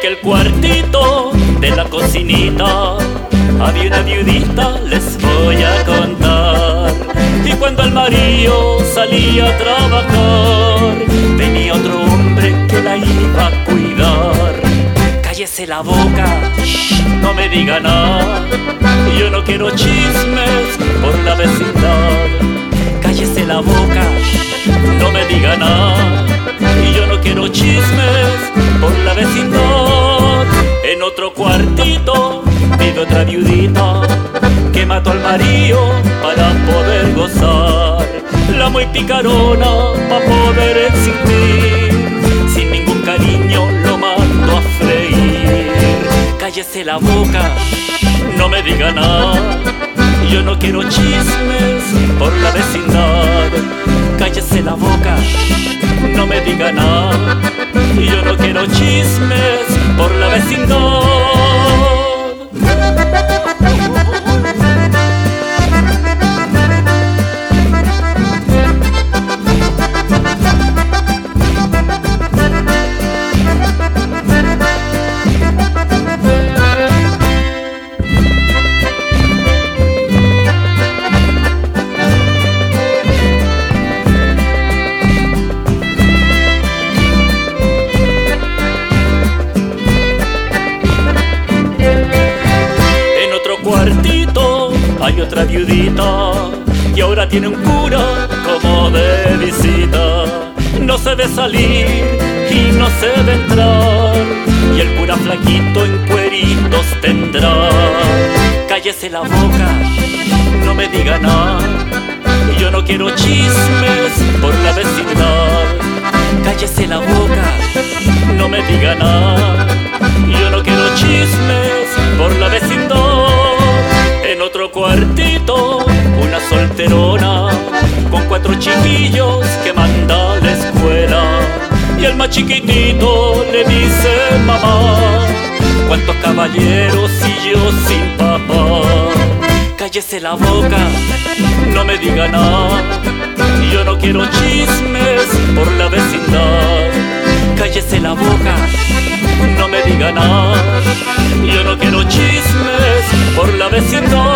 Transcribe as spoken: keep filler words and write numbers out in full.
aquel cuartito de la cocinita había una viudita, les voy a contar. Y cuando el marido salía a trabajar, venía otro hombre que la iba a cuidar. Cállese la boca, shh, no me diga nada, yo no quiero chismes por la vecindad. Cállese la boca, shh, no me diga nada, y yo no quiero chismes por la vecindad. En otro cuartito vive otra viudita que mató al marido para poder gozar. La muy picarona para poder existir, sin ningún cariño lo mandó a freír. Cállese la boca, no me diga nada, yo no quiero chismes por la vecindad. Cállese la boca, no me diga nada, yo no quiero chismes por la vecindad. Cuartito hay otra viudita y ahora tiene un cura como de visita. No se ve salir y no se ve entrar, y el cura flaquito en cueritos tendrá. Cállese la boca, no me diga nada, yo no quiero chismes por la vecindad. Cállese la boca, no me diga nada, yo no quiero chismes por la vecindad. En otro cuartito, una solterona con cuatro chiquillos que manda a la escuela. Y el más chiquitito le dice: mamá, cuántos caballeros y yo sin papá. Cállese la boca, no me diga nada, yo no quiero chismes por la vecindad. Cállese la boca, no me diga nada, yo no quiero chismes por la vecindad.